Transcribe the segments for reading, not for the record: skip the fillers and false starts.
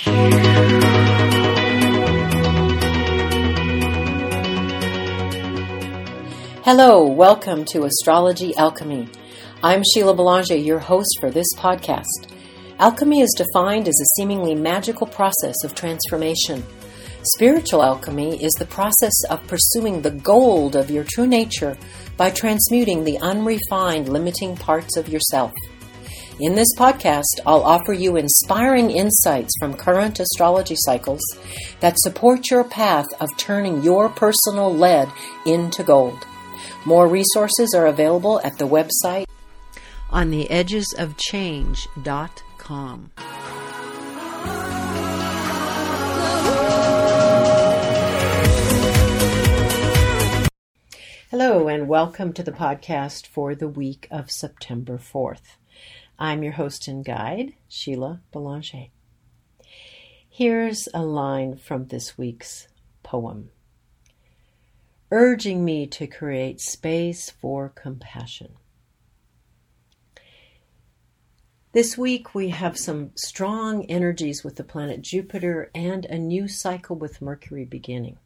Hello, welcome to Astrology Alchemy. I'm Sheila Belanger, your host for this podcast. Alchemy is defined as a seemingly magical process of transformation. Spiritual alchemy is the process of pursuing the gold of your true nature by transmuting the unrefined, limiting parts of yourself. In this podcast, I'll offer you inspiring insights from current astrology cycles that support your path of turning your personal lead into gold. More resources are available at the website ontheedgesofchange.com. Hello and welcome to the podcast for the week of September 4th. I'm your host and guide, Sheila Belanger. Here's a line from this week's poem. Urging me to create space for compassion. This week we have some strong energies with the planet Jupiter and a new cycle with Mercury beginning.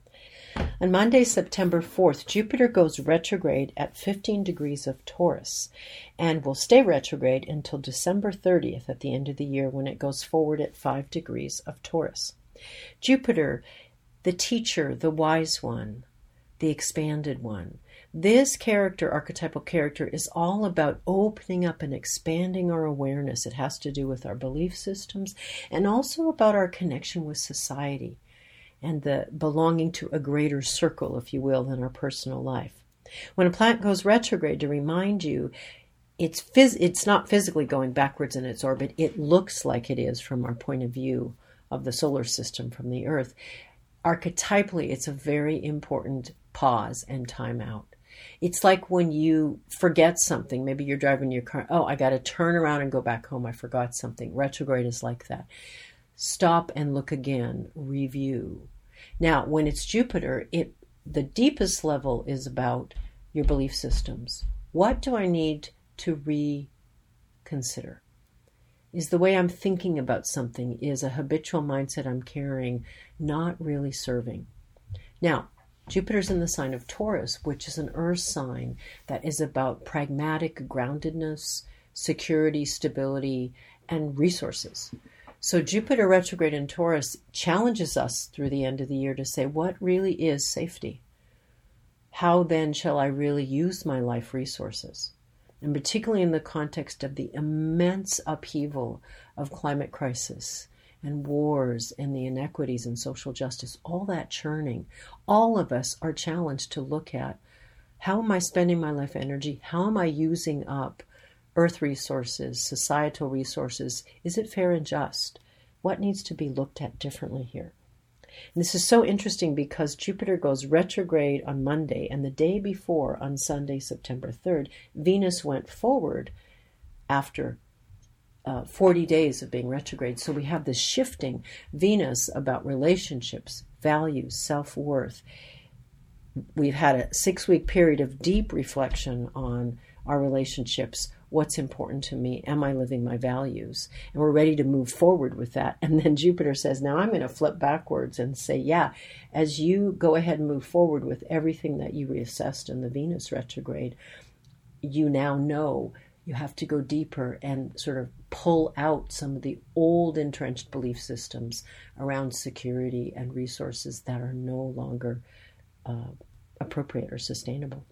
On Monday, September 4th, Jupiter goes retrograde at 15 degrees of Taurus and will stay retrograde until December 30th at the end of the year when it goes forward at 5 degrees of Taurus. Jupiter, the teacher, the wise one, the expanded one. This archetypal character, is all about opening up and expanding our awareness. It has to do with our belief systems and also about our connection with society and the belonging to a greater circle, if you will, than our personal life. When a planet goes retrograde, to remind you, it's not physically going backwards in its orbit. It looks like it is from our point of view of the solar system from the Earth. Archetypally, it's a very important pause and time out. It's like when you forget something. Maybe you're driving your car. Oh, I got to turn around and go back home. I forgot something. Retrograde is like that. Stop and look again. Review. Now, when it's Jupiter, the deepest level is about your belief systems. What do I need to reconsider? Is the way I'm thinking about something, is a habitual mindset I'm carrying not really serving? Now, Jupiter's in the sign of Taurus, which is an earth sign that is about pragmatic groundedness, security, stability, and resources. So Jupiter retrograde in Taurus challenges us through the end of the year to say, what really is safety? How then shall I really use my life resources? And particularly in the context of the immense upheaval of climate crisis and wars and the inequities in social justice, all that churning, all of us are challenged to look at, how am I spending my life energy? How am I using up earth resources, societal resources? Is it fair and just? What needs to be looked at differently here? And this is so interesting because Jupiter goes retrograde on Monday, and the day before, on Sunday, September 3rd, Venus went forward after 40 days of being retrograde. So we have this shifting Venus about relationships, values, self-worth. We've had a 6-week period of deep reflection on our relationships. What's important to me? Am I living my values? And we're ready to move forward with that. And then Jupiter says, now I'm going to flip backwards and say, yeah, as you go ahead and move forward with everything that you reassessed in the Venus retrograde, you now know you have to go deeper and sort of pull out some of the old entrenched belief systems around security and resources that are no longer appropriate or sustainable.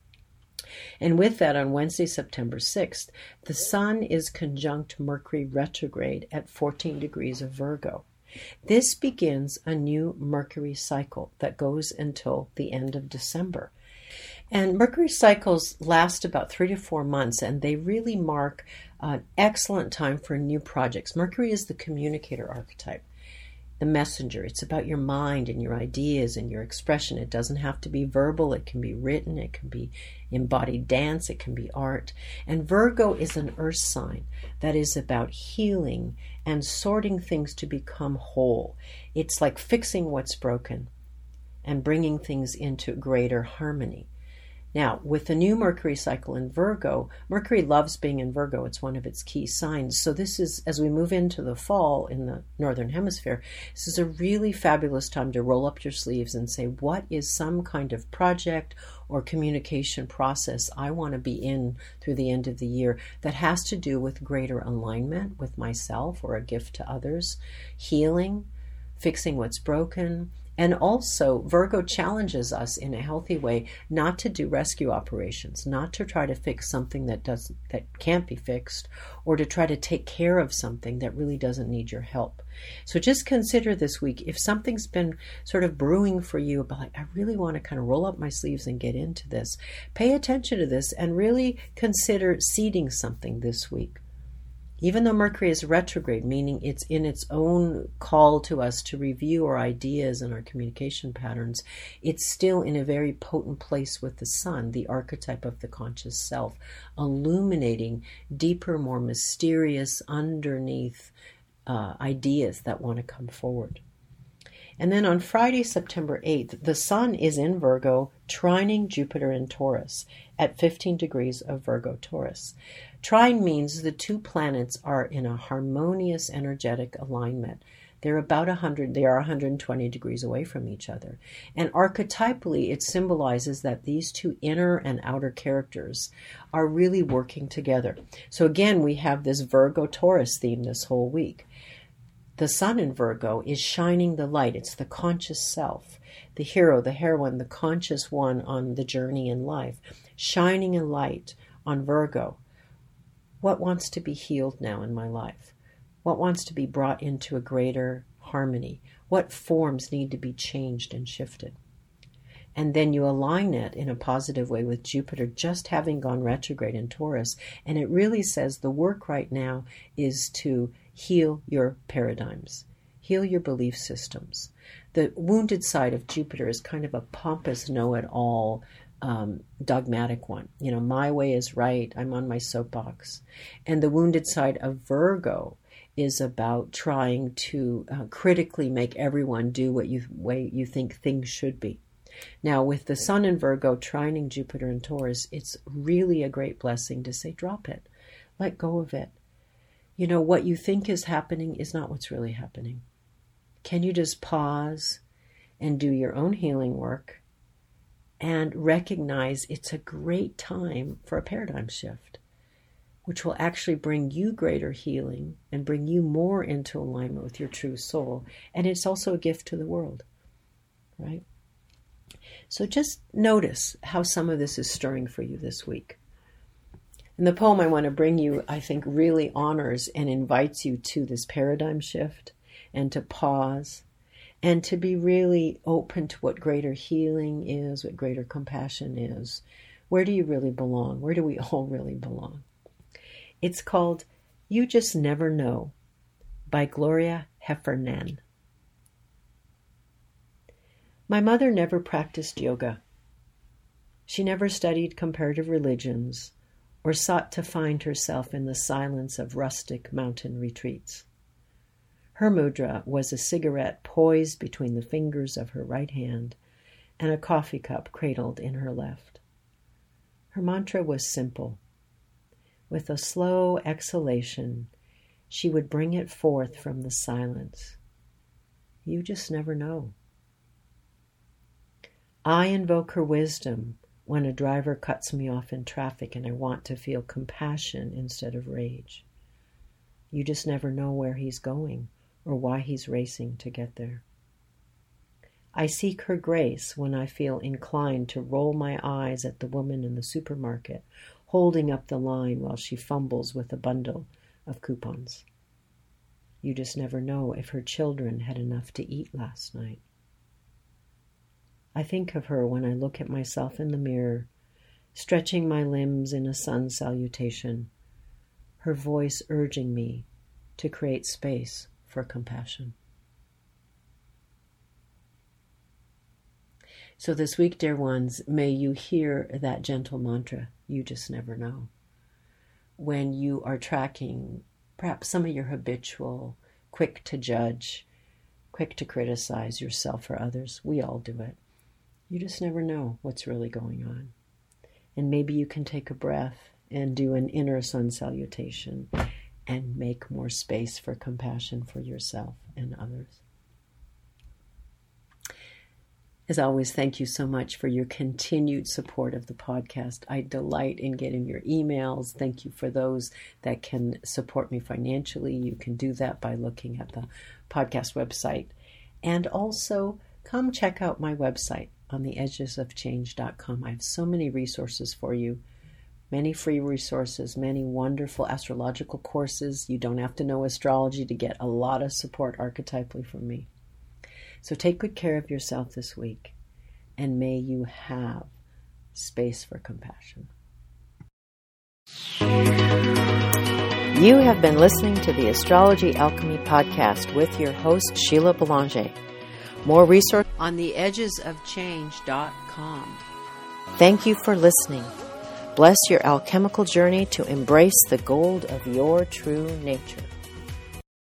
And with that, on Wednesday, September 6th, the Sun is conjunct Mercury retrograde at 14 degrees of Virgo. This begins a new Mercury cycle that goes until the end of December. And Mercury cycles last about 3 to 4 months, and they really mark an excellent time for new projects. Mercury is the communicator archetype, the messenger. It's about your mind and your ideas and your expression. It doesn't have to be verbal. It can be written. It can be embodied dance. It can be art. And Virgo is an earth sign that is about healing and sorting things to become whole. It's like fixing what's broken and bringing things into greater harmony. Now, with the new Mercury cycle in Virgo, Mercury loves being in Virgo. It's one of its key signs. So this is, as we move into the fall in the Northern Hemisphere, this is a really fabulous time to roll up your sleeves and say, what is some kind of project or communication process I want to be in through the end of the year that has to do with greater alignment with myself or a gift to others, healing, fixing what's broken. And also, Virgo challenges us in a healthy way not to do rescue operations, not to try to fix something that can't be fixed, or to try to take care of something that really doesn't need your help. So just consider this week, if something's been sort of brewing for you about, like, I really want to kind of roll up my sleeves and get into this, pay attention to this and really consider seeding something this week. Even though Mercury is retrograde, meaning it's in its own call to us to review our ideas and our communication patterns, it's still in a very potent place with the Sun, the archetype of the conscious self, illuminating deeper, more mysterious, underneath ideas that want to come forward. And then on Friday, September 8th, the Sun is in Virgo, trining Jupiter in Taurus at 15 degrees of Virgo Taurus. Trine means the two planets are in a harmonious energetic alignment. They're about 120 degrees away from each other. And archetypally, it symbolizes that these two inner and outer characters are really working together. So again, we have this Virgo Taurus theme this whole week. The Sun in Virgo is shining the light. It's the conscious self, the hero, the heroine, the conscious one on the journey in life, shining a light on Virgo. What wants to be healed now in my life? What wants to be brought into a greater harmony? What forms need to be changed and shifted? And then you align it in a positive way with Jupiter just having gone retrograde in Taurus. And it really says the work right now is to heal your paradigms, heal your belief systems. The wounded side of Jupiter is kind of a pompous know-it-all, dogmatic one. You know, my way is right. I'm on my soapbox. And the wounded side of Virgo is about trying to critically make everyone do what way you think things should be. Now, with the Sun in Virgo trining Jupiter in Taurus, it's really a great blessing to say, drop it, let go of it. You know, what you think is happening is not what's really happening. Can you just pause and do your own healing work and recognize it's a great time for a paradigm shift, which will actually bring you greater healing and bring you more into alignment with your true soul. And it's also a gift to the world, right? So just notice how some of this is stirring for you this week. And the poem I want to bring you, I think, really honors and invites you to this paradigm shift and to pause and to be really open to what greater healing is, what greater compassion is. Where do you really belong? Where do we all really belong? It's called You Just Never Know by Gloria Heffernan. My mother never practiced yoga. She never studied comparative religions or sought to find herself in the silence of rustic mountain retreats. Her mudra was a cigarette poised between the fingers of her right hand and a coffee cup cradled in her left. Her mantra was simple. With a slow exhalation, she would bring it forth from the silence. You just never know. I invoke her wisdom when a driver cuts me off in traffic and I want to feel compassion instead of rage. You just never know where he's going or why he's racing to get there. I seek her grace when I feel inclined to roll my eyes at the woman in the supermarket, holding up the line while she fumbles with a bundle of coupons. You just never know if her children had enough to eat last night. I think of her when I look at myself in the mirror, stretching my limbs in a sun salutation, her voice urging me to create space for compassion. So this week, dear ones, may you hear that gentle mantra, you just never know. When you are tracking perhaps some of your habitual, quick to judge, quick to criticize yourself or others, we all do it. You just never know what's really going on. And maybe you can take a breath and do an inner sun salutation and make more space for compassion for yourself and others. As always, thank you so much for your continued support of the podcast. I delight in getting your emails. Thank you for those that can support me financially. You can do that by looking at the podcast website. And also, come check out my website on theedgesofchange.com. I have so many resources for you. Many free resources, many wonderful astrological courses. You don't have to know astrology to get a lot of support archetypally from me. So take good care of yourself this week, and may you have space for compassion. You have been listening to the Astrology Alchemy Podcast with your host, Sheila Belanger. More resources on theedgesofchange.com. Thank you for listening. Bless your alchemical journey to embrace the gold of your true nature.